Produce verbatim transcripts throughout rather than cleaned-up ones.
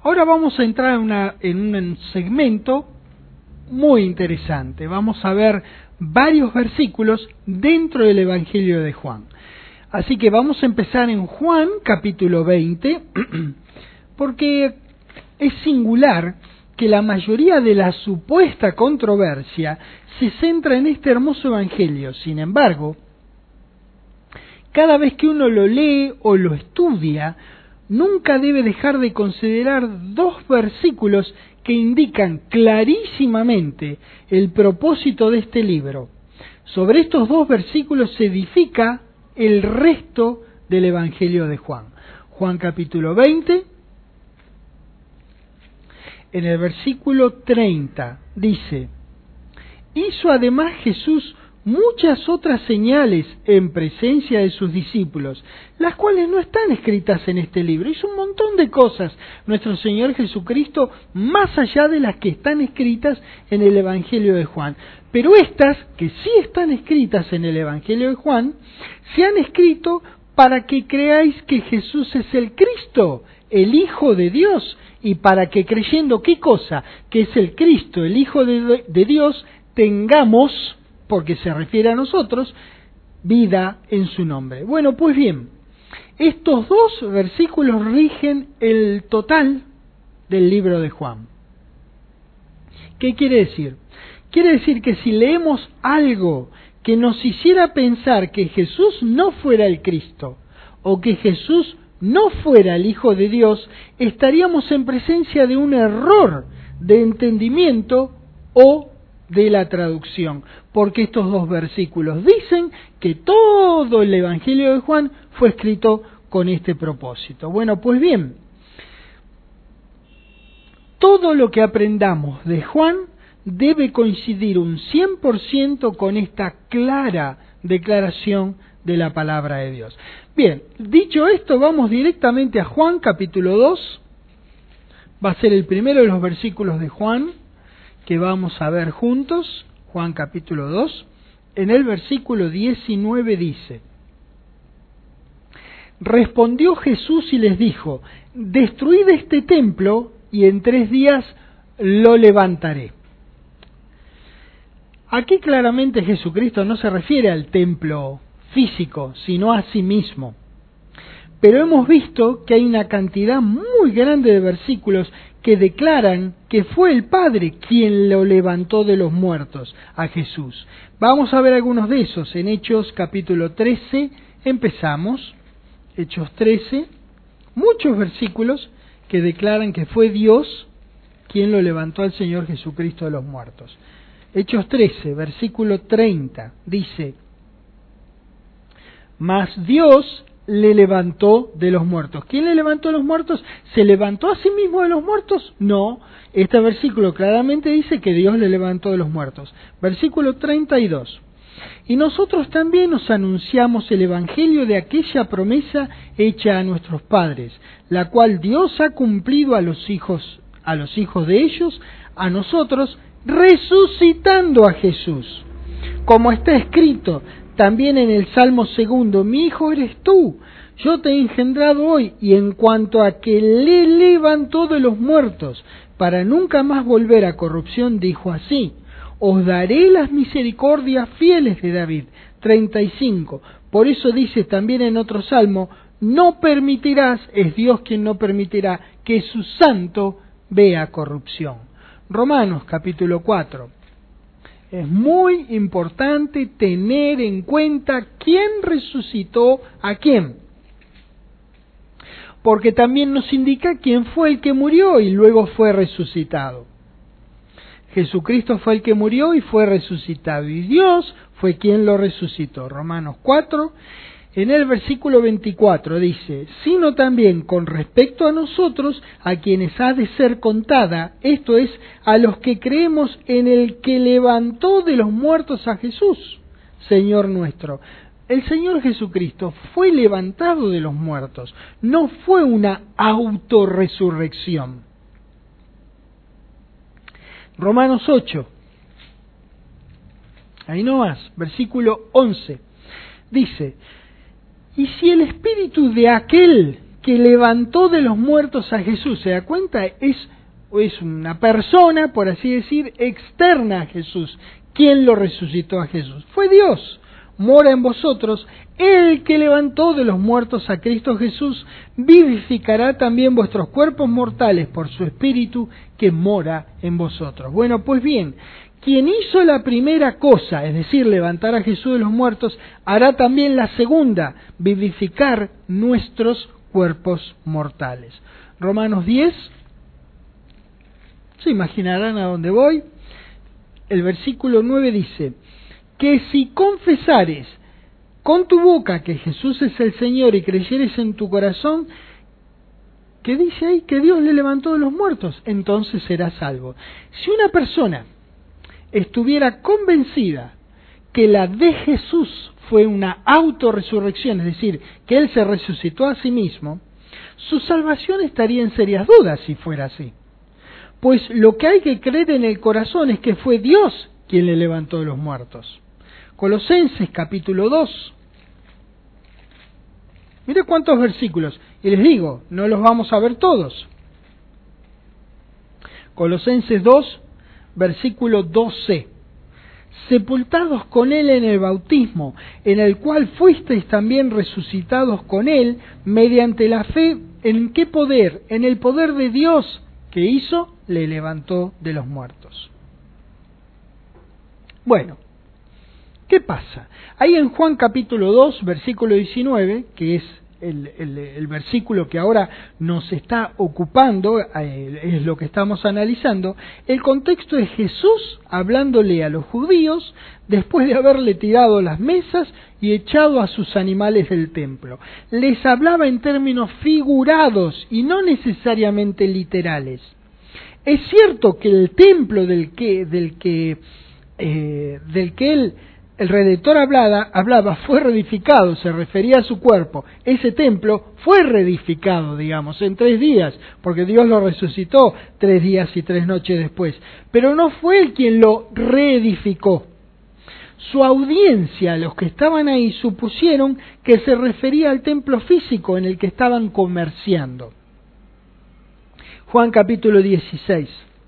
Ahora vamos a entrar en, una, en un segmento muy interesante. Vamos a ver varios versículos dentro del Evangelio de Juan. Así que vamos a empezar en Juan capítulo veinte, porque es singular que la mayoría de la supuesta controversia se centra en este hermoso Evangelio. Sin embargo, cada vez que uno lo lee o lo estudia, nunca debe dejar de considerar dos versículos que indican clarísimamente el propósito de este libro. Sobre estos dos versículos se edifica el resto del Evangelio de Juan. Juan capítulo veinte, en el versículo treinta, dice: hizo además Jesús muchas otras señales en presencia de sus discípulos, las cuales no están escritas en este libro. Hizo un montón de cosas nuestro Señor Jesucristo, más allá de las que están escritas en el Evangelio de Juan. Pero estas, que sí están escritas en el Evangelio de Juan, se han escrito para que creáis que Jesús es el Cristo, el Hijo de Dios, y para que creyendo qué cosa, que es el Cristo, el Hijo de, de Dios, tengamos, porque se refiere a nosotros, vida en su nombre. Bueno, pues bien, estos dos versículos rigen el total del libro de Juan. ¿Qué quiere decir? Quiere decir que si leemos algo que nos hiciera pensar que Jesús no fuera el Cristo, o que Jesús no fuera el Hijo de Dios, estaríamos en presencia de un error de entendimiento o de la traducción, porque estos dos versículos dicen que todo el Evangelio de Juan fue escrito con este propósito. Bueno, pues bien, todo lo que aprendamos de Juan debe coincidir un cien por ciento con esta clara declaración de la palabra de Dios. Bien, dicho esto, vamos directamente a Juan capítulo dos. Va a ser el primero de los versículos de Juan que vamos a ver juntos. Juan capítulo dos, en el versículo diecinueve dice: respondió Jesús y les dijo: destruid este templo y en tres días lo levantaré. Aquí claramente Jesucristo no se refiere al templo físico, sino a sí mismo. Pero hemos visto que hay una cantidad muy grande de versículos que declaran que fue el Padre quien lo levantó de los muertos a Jesús. Vamos a ver algunos de esos. En Hechos capítulo trece empezamos. Hechos trece, muchos versículos que declaran que fue Dios quien lo levantó al Señor Jesucristo de los muertos. Hechos trece, versículo treinta, dice: mas Dios le levantó de los muertos. ¿Quién le levantó de los muertos? ¿Se levantó a sí mismo de los muertos? No. Este versículo claramente dice que Dios le levantó de los muertos. Versículo treinta y dos. Y nosotros también os anunciamos el evangelio de aquella promesa hecha a nuestros padres, la cual Dios ha cumplido a los hijos, a los hijos de ellos, a nosotros, resucitando a Jesús. Como está escrito también en el Salmo segundo: mi hijo eres tú, yo te he engendrado hoy, y en cuanto a que le levantó de los muertos, para nunca más volver a corrupción, dijo así: os daré las misericordias fieles de David. treinta y cinco. Por eso dice también en otro salmo: no permitirás, es Dios quien no permitirá, que su santo vea corrupción. Romanos capítulo cuatro. Es muy importante tener en cuenta quién resucitó a quién, porque también nos indica quién fue el que murió y luego fue resucitado. Jesucristo fue el que murió y fue resucitado, y Dios fue quien lo resucitó. Romanos cuatro, en el versículo veinticuatro dice: sino también con respecto a nosotros, a quienes ha de ser contada, esto es, a los que creemos en el que levantó de los muertos a Jesús, Señor nuestro. El Señor Jesucristo fue levantado de los muertos, no fue una autorresurrección. Romanos ocho, ahí no más, versículo once, dice: y si el espíritu de aquel que levantó de los muertos a Jesús. ¿Se da cuenta? Es, es una persona, por así decir, externa a Jesús. ¿Quién lo resucitó a Jesús? Fue Dios. Mora en vosotros, el que levantó de los muertos a Cristo Jesús, vivificará también vuestros cuerpos mortales por su Espíritu que mora en vosotros. Bueno, pues bien, quien hizo la primera cosa, es decir, levantar a Jesús de los muertos, hará también la segunda, vivificar nuestros cuerpos mortales. Romanos diez, se imaginarán a dónde voy. El versículo nueve dice: que si confesares con tu boca que Jesús es el Señor y creyeres en tu corazón, que dice ahí que Dios le levantó de los muertos, entonces serás salvo. Si una persona estuviera convencida que la de Jesús fue una autorresurrección, es decir, que Él se resucitó a sí mismo, su salvación estaría en serias dudas si fuera así. Pues lo que hay que creer en el corazón es que fue Dios quien le levantó de los muertos. Colosenses capítulo dos. Mire cuántos versículos. Y les digo, no los vamos a ver todos. Colosenses dos, versículo doce. Sepultados con Él en el bautismo, en el cual fuisteis también resucitados con Él, mediante la fe, ¿en qué poder? En el poder de Dios, que hizo, le levantó de los muertos. Bueno, ¿qué pasa? Ahí en Juan capítulo dos, versículo diecinueve, que es el, el, el versículo que ahora nos está ocupando, eh, es lo que estamos analizando, el contexto es Jesús hablándole a los judíos después de haberle tirado las mesas y echado a sus animales del templo. Les hablaba en términos figurados y no necesariamente literales. Es cierto que el templo del que, del que, eh, del que él el Redentor hablaba, hablaba, fue reedificado, se refería a su cuerpo. Ese templo fue reedificado, digamos, en tres días, porque Dios lo resucitó tres días y tres noches después. Pero no fue él quien lo reedificó. Su audiencia, los que estaban ahí, supusieron que se refería al templo físico en el que estaban comerciando. Juan capítulo dieciséis.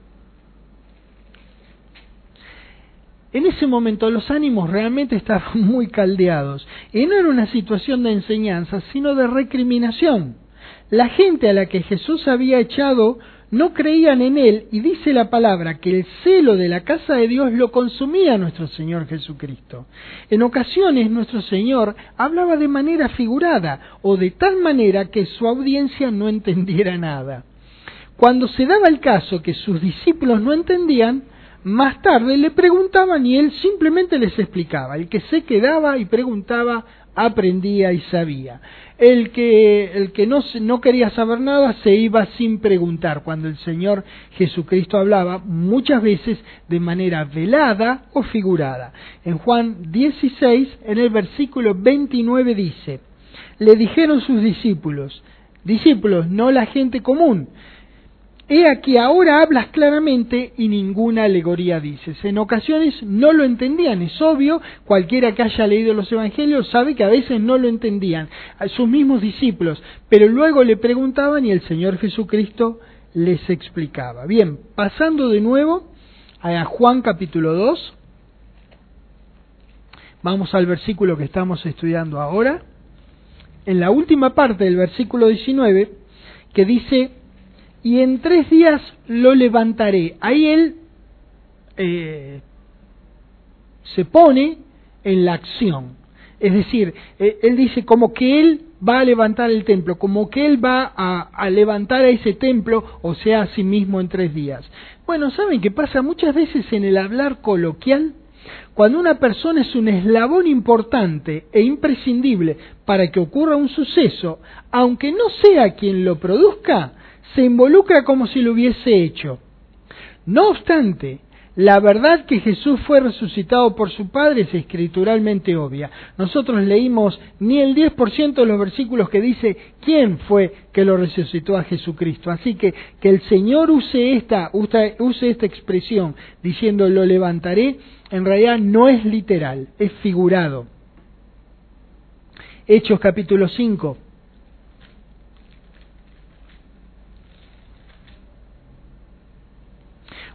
En ese momento los ánimos realmente estaban muy caldeados, y no era una situación de enseñanza, sino de recriminación. La gente a la que Jesús había echado no creían en Él, y dice la palabra que el celo de la casa de Dios lo consumía nuestro Señor Jesucristo. En ocasiones nuestro Señor hablaba de manera figurada, o de tal manera que su audiencia no entendiera nada. Cuando se daba el caso que sus discípulos no entendían, más tarde le preguntaban y él simplemente les explicaba. El que se quedaba y preguntaba, aprendía y sabía. El que, el que no, no quería saber nada se iba sin preguntar. Cuando el Señor Jesucristo hablaba, muchas veces de manera velada o figurada. En Juan dieciséis, en el versículo veintinueve dice: le dijeron sus discípulos, discípulos, no la gente común, he aquí ahora hablas claramente y ninguna alegoría dices. En ocasiones no lo entendían, es obvio, cualquiera que haya leído los evangelios sabe que a veces no lo entendían, a sus mismos discípulos, pero luego le preguntaban y el Señor Jesucristo les explicaba. Bien, pasando de nuevo a Juan capítulo dos, vamos al versículo que estamos estudiando ahora, en la última parte del versículo diecinueve, que dice: y en tres días lo levantaré. Ahí él eh, se pone en la acción. Es decir, eh, él dice como que él va a levantar el templo, como que él va a, a levantar a ese templo, o sea, a sí mismo en tres días. Bueno, ¿saben qué pasa? Muchas veces en el hablar coloquial, cuando una persona es un eslabón importante e imprescindible para que ocurra un suceso, aunque no sea quien lo produzca, se involucra como si lo hubiese hecho. No obstante, la verdad que Jesús fue resucitado por su Padre es escrituralmente obvia. Nosotros leímos ni el diez por ciento de los versículos que dice quién fue que lo resucitó a Jesucristo. Así que que el Señor use esta, use esta expresión diciendo lo levantaré, en realidad no es literal, es figurado. Hechos capítulo cinco.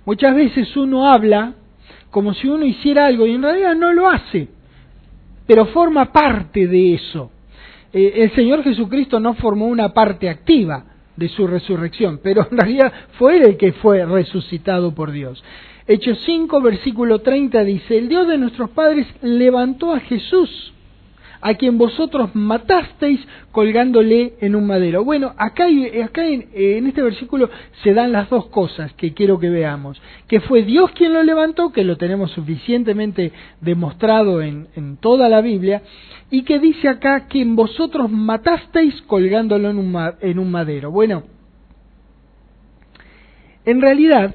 Muchas veces uno habla como si uno hiciera algo y en realidad no lo hace, pero forma parte de eso. Eh, el Señor Jesucristo no formó una parte activa de su resurrección, pero en realidad fue Él el que fue resucitado por Dios. Hechos cinco, versículo treinta dice, el Dios de nuestros padres levantó a Jesús, a quien vosotros matasteis colgándole en un madero. Bueno, acá, acá en, en este versículo se dan las dos cosas que quiero que veamos. Que fue Dios quien lo levantó, que lo tenemos suficientemente demostrado en, en toda la Biblia, y que dice acá que vosotros matasteis colgándolo en un, en un madero. Bueno, en realidad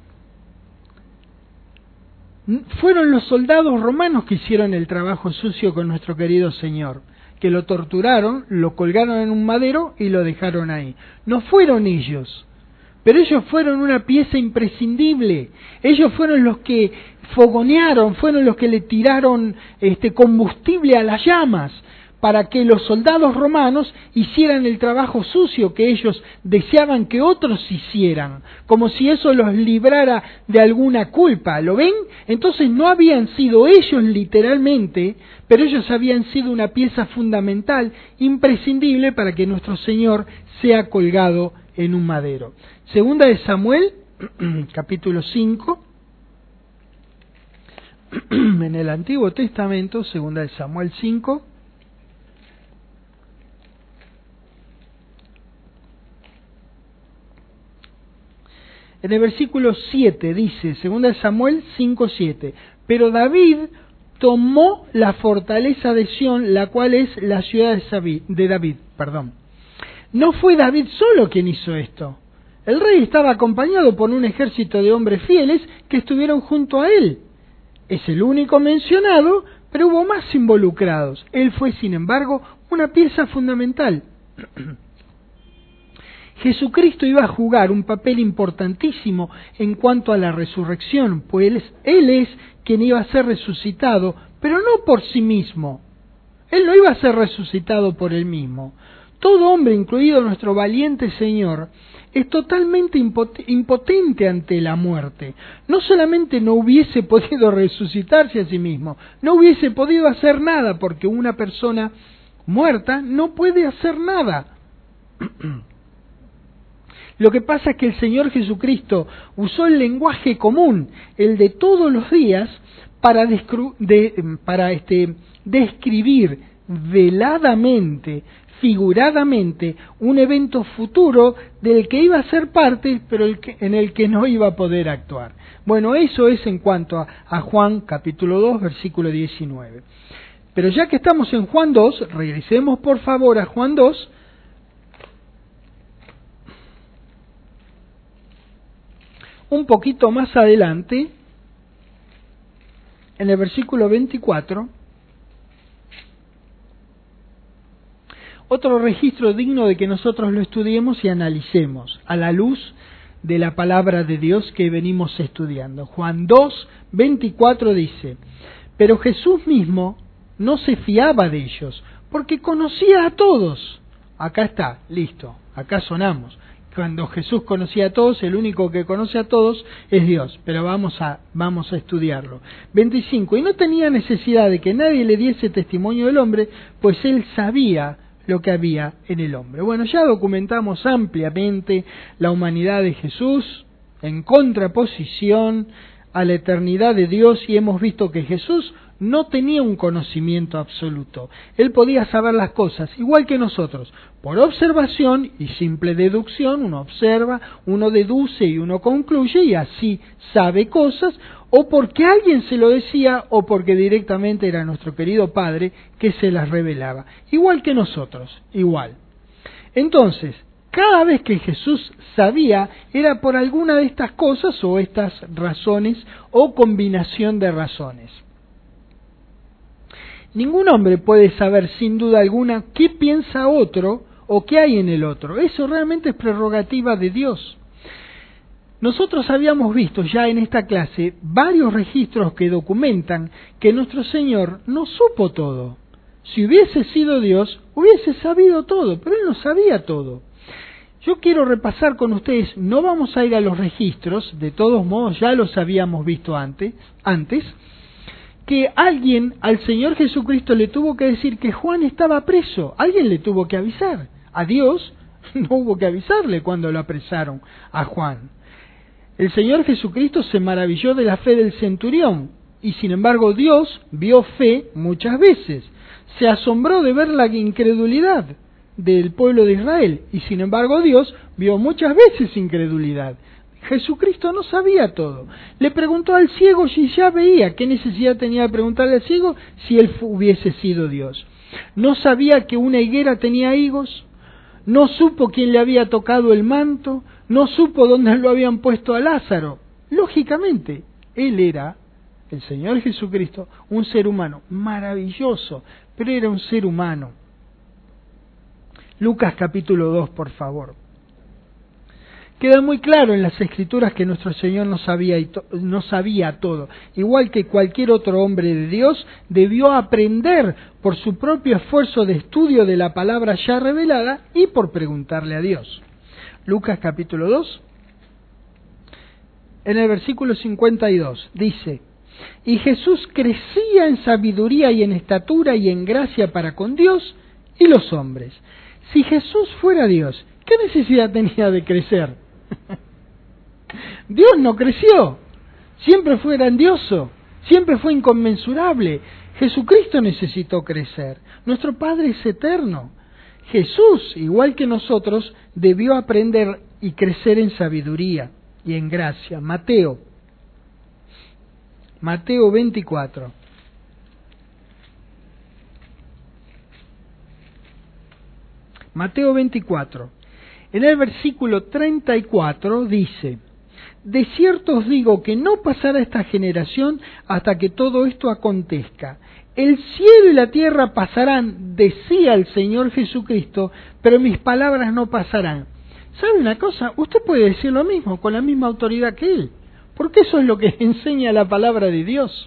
fueron los soldados romanos que hicieron el trabajo sucio con nuestro querido Señor, que lo torturaron, lo colgaron en un madero y lo dejaron ahí. No fueron ellos, pero ellos fueron una pieza imprescindible. Ellos fueron los que fogonearon, fueron los que le tiraron este combustible a las llamas para que los soldados romanos hicieran el trabajo sucio que ellos deseaban que otros hicieran, como si eso los librara de alguna culpa. ¿Lo ven? Entonces no habían sido ellos literalmente, pero ellos habían sido una pieza fundamental, imprescindible para que nuestro Señor sea colgado en un madero. Segunda de Samuel, capítulo cinco, en el Antiguo Testamento, segunda de Samuel cinco, en el versículo siete dice, segunda de Samuel cinco siete, pero David tomó la fortaleza de Sión, la cual es la ciudad de David. Perdón. No fue David solo quien hizo esto. El rey estaba acompañado por un ejército de hombres fieles que estuvieron junto a él. Es el único mencionado, pero hubo más involucrados. Él fue, sin embargo, una pieza fundamental. Jesucristo iba a jugar un papel importantísimo en cuanto a la resurrección, pues él es, él es quien iba a ser resucitado, pero no por sí mismo. Él no iba a ser resucitado por él mismo. Todo hombre, incluido nuestro valiente Señor, es totalmente impotente ante la muerte. No solamente no hubiese podido resucitarse a sí mismo, no hubiese podido hacer nada, porque una persona muerta no puede hacer nada. Lo que pasa es que el Señor Jesucristo usó el lenguaje común, el de todos los días, para, descru- de, para este, describir veladamente, figuradamente, un evento futuro del que iba a ser parte, pero el que, en el que no iba a poder actuar. Bueno, eso es en cuanto a, a Juan capítulo dos, versículo diecinueve. Pero ya que estamos en Juan dos, regresemos por favor a Juan dos, un poquito más adelante, en el versículo veinticuatro, otro registro digno de que nosotros lo estudiemos y analicemos a la luz de la palabra de Dios que venimos estudiando. Juan dos, veinticuatro dice, pero Jesús mismo no se fiaba de ellos, porque conocía a todos. Acá está, listo, acá sonamos. Cuando Jesús conocía a todos, el único que conoce a todos es Dios, pero vamos a, vamos a estudiarlo. veinticinco, y no tenía necesidad de que nadie le diese testimonio del hombre, pues él sabía lo que había en el hombre. Bueno, ya documentamos ampliamente la humanidad de Jesús en contraposición a la eternidad de Dios y hemos visto que Jesús no tenía un conocimiento absoluto. Él podía saber las cosas igual que nosotros. Por observación y simple deducción, uno observa, uno deduce y uno concluye y así sabe cosas, o porque alguien se lo decía o porque directamente era nuestro querido Padre que se las revelaba. Igual que nosotros, igual. Entonces, cada vez que Jesús sabía era por alguna de estas cosas o estas razones o combinación de razones. Ningún hombre puede saber sin duda alguna qué piensa otro o qué hay en el otro. Eso realmente es prerrogativa de Dios. Nosotros habíamos visto ya en esta clase varios registros que documentan que nuestro Señor no supo todo. Si hubiese sido Dios, hubiese sabido todo, pero Él no sabía todo. yo quiero repasar con ustedes, no vamos a ir a los registros, de todos modos ya los habíamos visto antes, antes, que alguien al Señor Jesucristo le tuvo que decir que Juan estaba preso, alguien le tuvo que avisar, a Dios no hubo que avisarle cuando lo apresaron a Juan. El Señor Jesucristo se maravilló de la fe del centurión, y sin embargo Dios vio fe muchas veces, se asombró de ver la incredulidad del pueblo de Israel, y sin embargo Dios vio muchas veces incredulidad. Jesucristo no sabía todo. Le preguntó al ciego si ya veía. ¿Qué necesidad tenía de preguntarle al ciego si él hubiese sido Dios? No sabía que una higuera tenía higos, no supo quién le había tocado el manto, no supo dónde lo habían puesto a Lázaro. Lógicamente, él era, el Señor Jesucristo, un ser humano maravilloso, pero era un ser humano. Lucas capítulo dos, por favor. Queda muy claro en las Escrituras que nuestro Señor no sabía, y to- no sabía todo. Igual que cualquier otro hombre de Dios, debió aprender por su propio esfuerzo de estudio de la palabra ya revelada y por preguntarle a Dios. Lucas capítulo dos, en el versículo cincuenta y dos, dice: y Jesús crecía en sabiduría y en estatura y en gracia para con Dios y los hombres. Si Jesús fuera Dios, ¿qué necesidad tenía de crecer? Dios no creció, siempre fue grandioso, siempre fue inconmensurable. Jesucristo necesitó crecer. Nuestro Padre es eterno. Jesús, igual que nosotros, debió aprender y crecer en sabiduría y en gracia. Mateo, Mateo veinticuatro. Mateo veinticuatro. En el versículo treinta y cuatro dice: de cierto os digo que no pasará esta generación hasta que todo esto acontezca. El cielo y la tierra pasarán, decía el Señor Jesucristo, pero mis palabras no pasarán. ¿Sabe una cosa? Usted puede decir lo mismo, con la misma autoridad que Él, porque eso es lo que enseña la palabra de Dios.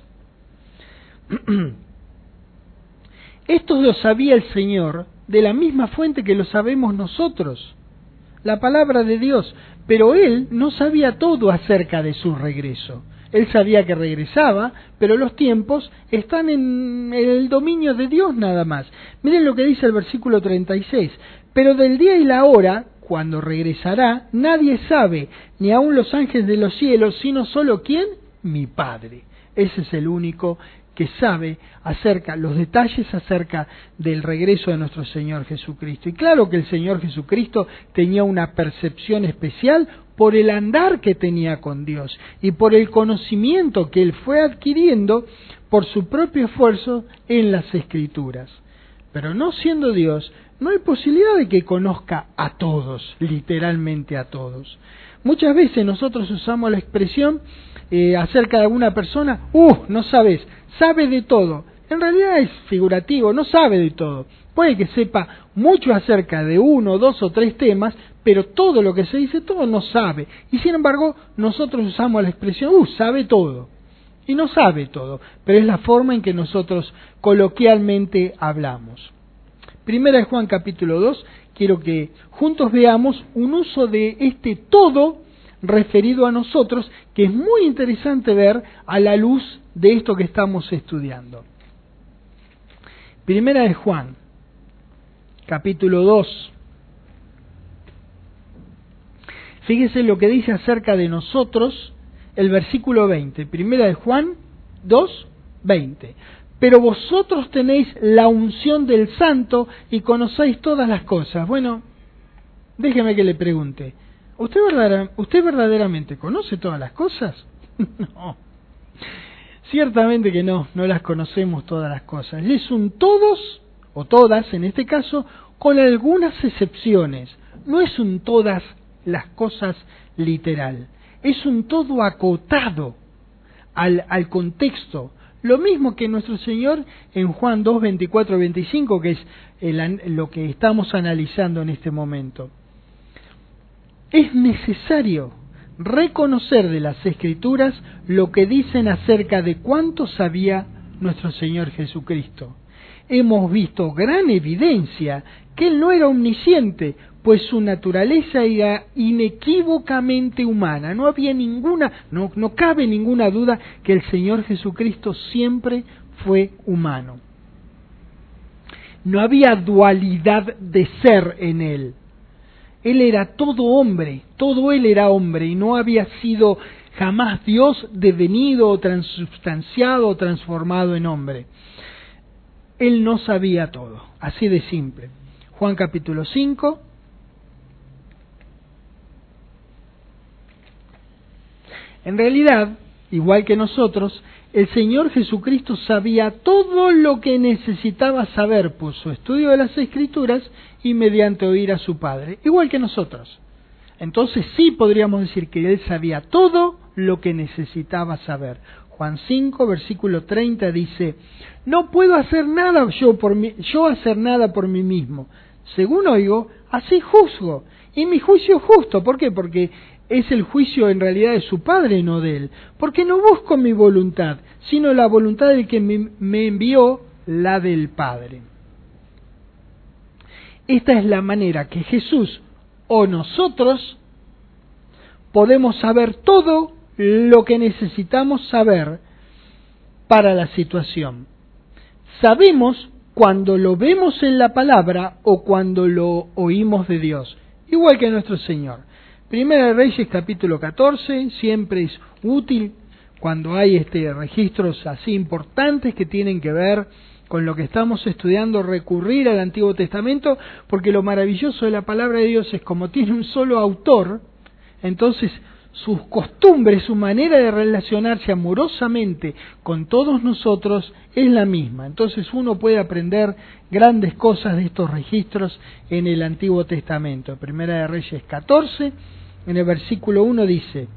Esto lo sabía el Señor de la misma fuente que lo sabemos nosotros, la palabra de Dios, pero Él no sabía todo acerca de su regreso. Él sabía que regresaba, pero los tiempos están en el dominio de Dios nada más. Miren lo que dice el versículo treinta y seis. Pero del día y la hora, cuando regresará, nadie sabe, ni aun los ángeles de los cielos, sino solo ¿quién? Mi Padre. Ese es el único que sabe acerca, los detalles acerca del regreso de nuestro Señor Jesucristo. Y claro que el Señor Jesucristo tenía una percepción especial por el andar que tenía con Dios y por el conocimiento que Él fue adquiriendo por su propio esfuerzo en las Escrituras. Pero no siendo Dios, no hay posibilidad de que conozca a todos, literalmente a todos. Muchas veces nosotros usamos la expresión eh, acerca de alguna persona, ¡uh! No sabes, sabe de todo. En realidad es figurativo, no sabe de todo. Puede que sepa mucho acerca de uno, dos o tres temas, pero todo lo que se dice, todo no sabe. Y sin embargo, nosotros usamos la expresión, ¡uh! Sabe todo. Y no sabe todo, pero es la forma en que nosotros coloquialmente hablamos. Primera de Juan capítulo dos, quiero que juntos veamos un uso de este todo referido a nosotros, que es muy interesante ver a la luz de esto que estamos estudiando. Primera de Juan, capítulo dos. Fíjese lo que dice acerca de nosotros el versículo veinte. Primera de Juan dos, veinte. Pero vosotros tenéis la unción del Santo y conocéis todas las cosas. Bueno, déjeme que le pregunte. ¿Usted, verdadera, ¿Usted verdaderamente conoce todas las cosas? No. Ciertamente que no, no las conocemos todas las cosas. Es un todos, o todas en este caso, con algunas excepciones. No es un todas las cosas literal. Es un todo acotado al, al contexto. Lo mismo que nuestro Señor en Juan dos, veinticuatro, veinticinco, que es el, lo que estamos analizando en este momento. Es necesario reconocer de las Escrituras lo que dicen acerca de cuánto sabía nuestro Señor Jesucristo. Hemos visto gran evidencia que él no era omnisciente, pues su naturaleza era inequívocamente humana. No había ninguna, no, no cabe ninguna duda que el Señor Jesucristo siempre fue humano. No había dualidad de ser en él. Él era todo hombre, todo él era hombre, y no había sido jamás Dios devenido o transubstanciado o transformado en hombre. Él no sabía todo, así de simple. Juan capítulo cinco. En realidad, igual que nosotros, el Señor Jesucristo sabía todo lo que necesitaba saber por su estudio de las Escrituras y mediante oír a su Padre, igual que nosotros. Entonces sí podríamos decir que Él sabía todo lo que necesitaba saber. Juan cinco, versículo treinta dice, no puedo hacer nada yo, por mí, yo hacer nada por mí mismo. Según oigo, así juzgo. Y mi juicio es justo. ¿Por qué? Porque es el juicio en realidad de su Padre, no de Él. Porque no busco mi voluntad, sino la voluntad del que me, me envió, la del Padre. Esta es la manera que Jesús o nosotros podemos saber todo lo que necesitamos saber para la situación. Sabemos cuando lo vemos en la palabra o cuando lo oímos de Dios, igual que nuestro Señor. Primera de Reyes capítulo catorce, siempre es útil cuando hay este registros así importantes que tienen que ver con lo que estamos estudiando, recurrir al Antiguo Testamento, porque lo maravilloso de la palabra de Dios es como tiene un solo autor, entonces sus costumbres, su manera de relacionarse amorosamente con todos nosotros es la misma. Entonces uno puede aprender grandes cosas de estos registros en el Antiguo Testamento. Primera de Reyes catorce, en el versículo uno dice,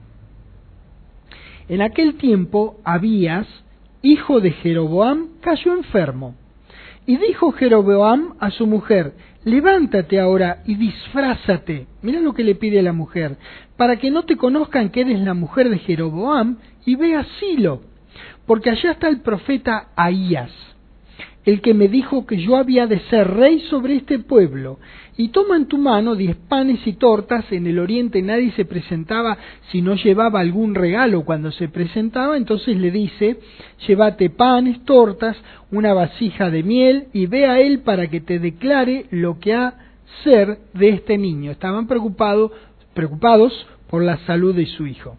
en aquel tiempo Abías, hijo de Jeroboam, cayó enfermo. Y dijo Jeroboam a su mujer, levántate ahora y disfrázate. Mira lo que le pide a la mujer, para que no te conozcan que eres la mujer de Jeroboam, y ve a Silo, porque allá está el profeta Ahías, el que me dijo que yo había de ser rey sobre este pueblo. Y toma en tu mano diez panes y tortas. En el oriente nadie se presentaba si no llevaba algún regalo cuando se presentaba. Entonces le dice, llévate panes, tortas, una vasija de miel, y ve a él para que te declare lo que ha ser de este niño. Estaban preocupados, preocupados por la salud de su hijo.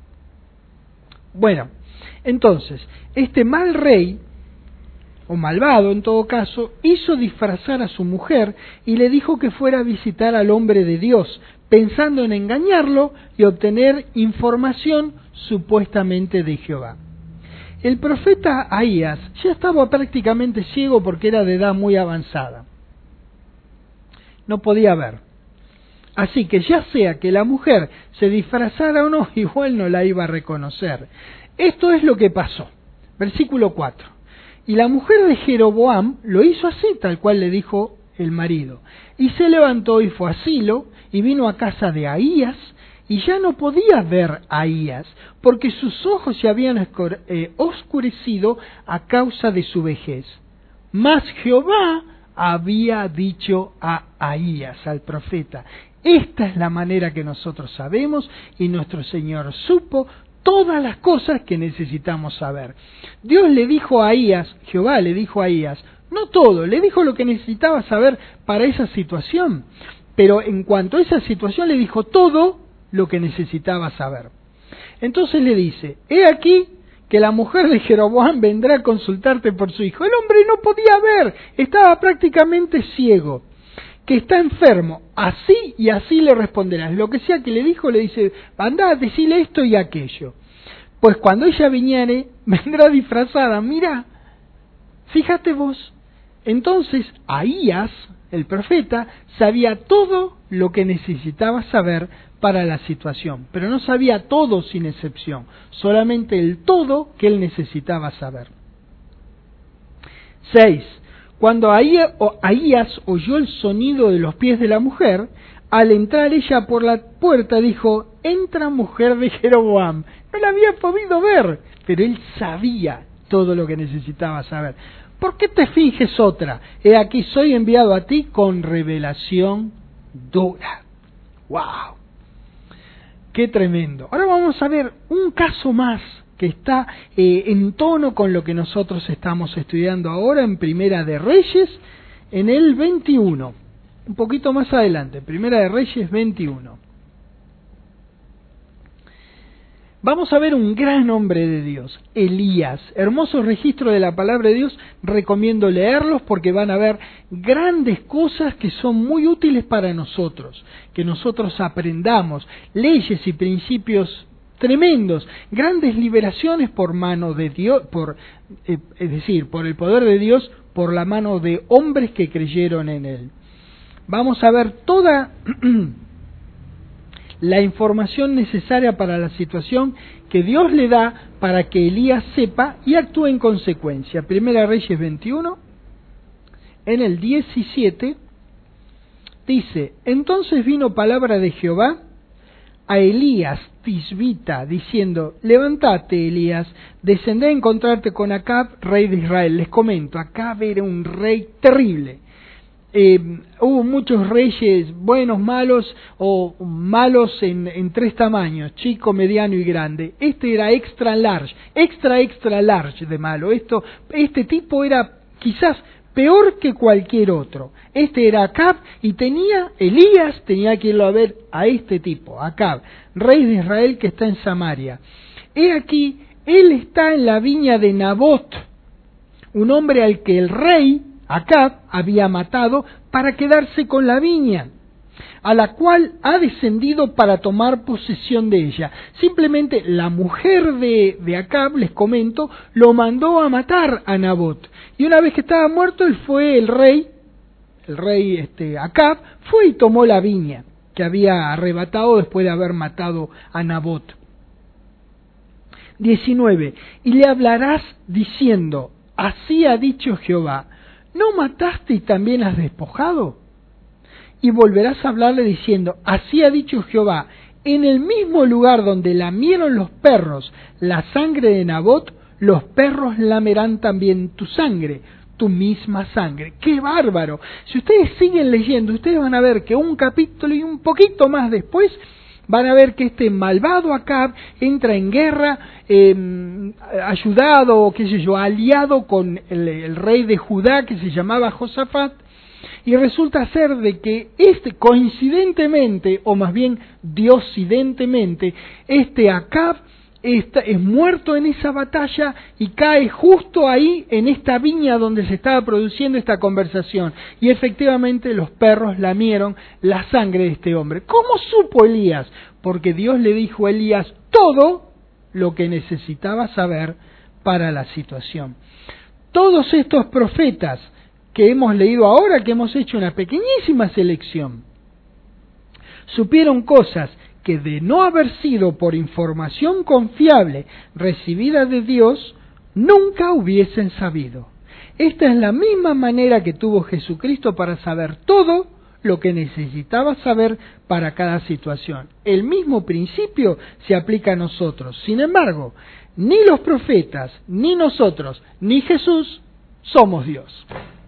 Bueno, entonces, este mal rey, o malvado en todo caso, hizo disfrazar a su mujer y le dijo que fuera a visitar al hombre de Dios, pensando en engañarlo y obtener información supuestamente de Jehová. El profeta Ahías ya estaba prácticamente ciego porque era de edad muy avanzada. No podía ver. Así que ya sea que la mujer se disfrazara o no, igual no la iba a reconocer. Esto es lo que pasó. Versículo cuatro. Y la mujer de Jeroboam lo hizo así, tal cual le dijo el marido. Y se levantó y fue a Silo, y vino a casa de Ahías, y ya no podía ver a Ahías, porque sus ojos se habían eh, oscurecido a causa de su vejez. Mas Jehová había dicho a Ahías, al profeta, esta es la manera que nosotros sabemos, y nuestro Señor supo todas las cosas que necesitamos saber. Dios le dijo a Ahías, Jehová le dijo a Ahías, no todo, le dijo lo que necesitaba saber para esa situación, pero en cuanto a esa situación le dijo todo lo que necesitaba saber. Entonces le dice, he aquí que la mujer de Jeroboam vendrá a consultarte por su hijo. El hombre no podía ver, estaba prácticamente ciego, que está enfermo, así y así le responderás. Lo que sea que le dijo, le dice, andá, decile esto y aquello. Pues cuando ella viniere, vendrá disfrazada. Mira, fíjate vos. Entonces, Ahías, el profeta, sabía todo lo que necesitaba saber para la situación, pero no sabía todo sin excepción, solamente el todo que él necesitaba saber. seis. Cuando Ahías oyó el sonido de los pies de la mujer, al entrar ella por la puerta dijo, entra mujer de Jeroboam. No la había podido ver, pero él sabía todo lo que necesitaba saber. ¿Por qué te finges otra? He aquí soy enviado a ti con revelación dura. ¡Wow! ¡Qué tremendo! Ahora vamos a ver un caso más que está eh, en tono con lo que nosotros estamos estudiando ahora en Primera de Reyes, en el veintiuno. Un poquito más adelante, Primera de Reyes veintiuno. Vamos a ver un gran hombre de Dios, Elías. Hermoso registro de la palabra de Dios, recomiendo leerlos porque van a ver grandes cosas que son muy útiles para nosotros, que nosotros aprendamos, leyes y principios tremendos, grandes liberaciones por mano de Dios, por, eh, es decir, por el poder de Dios, por la mano de hombres que creyeron en Él. Vamos a ver toda la información necesaria para la situación que Dios le da para que Elías sepa y actúe en consecuencia. Primera Reyes veintiuno, en el diecisiete, dice: entonces vino palabra de Jehová a Elías Tisbita, diciendo: levántate, Elías, descendé a encontrarte con Acab, rey de Israel. Les comento, Acab era un rey terrible. Eh, hubo muchos reyes buenos, malos, o malos en, en tres tamaños, chico, mediano y grande. Este era extra large, extra extra large de malo. Esto, este tipo era quizás peor que cualquier otro. Este era Acab y tenía, Elías tenía que irlo a ver a este tipo, Acab, rey de Israel que está en Samaria. He aquí, él está en la viña de Nabot, un hombre al que el rey Acab había matado para quedarse con la viña, a la cual ha descendido para tomar posesión de ella. Simplemente la mujer de, de Acab, les comento, lo mandó a matar a Nabot. Y una vez que estaba muerto, él fue el rey, el rey este, Acab, fue y tomó la viña que había arrebatado después de haber matado a Nabot. diecinueve. Y le hablarás diciendo: así ha dicho Jehová, ¿no mataste y también has despojado? Y volverás a hablarle diciendo: así ha dicho Jehová, en el mismo lugar donde lamieron los perros la sangre de Nabot, los perros lamerán también tu sangre, tu misma sangre. ¡Qué bárbaro! Si ustedes siguen leyendo, ustedes van a ver que un capítulo y un poquito más después van a ver que este malvado Acab entra en guerra, eh, ayudado, qué sé yo, aliado con el, el rey de Judá que se llamaba Josafat, y resulta ser de que este, coincidentemente, o más bien diosidentemente, este Acab está, es muerto en esa batalla y cae justo ahí en esta viña donde se estaba produciendo esta conversación. Y efectivamente los perros lamieron la sangre de este hombre. ¿Cómo supo Elías? Porque Dios le dijo a Elías todo lo que necesitaba saber para la situación. Todos estos profetas que hemos leído ahora, que hemos hecho una pequeñísima selección, supieron cosas que de no haber sido por información confiable recibida de Dios, nunca hubiesen sabido. Esta es la misma manera que tuvo Jesucristo para saber todo lo que necesitaba saber para cada situación. El mismo principio se aplica a nosotros. Sin embargo, ni los profetas, ni nosotros, ni Jesús somos Dios.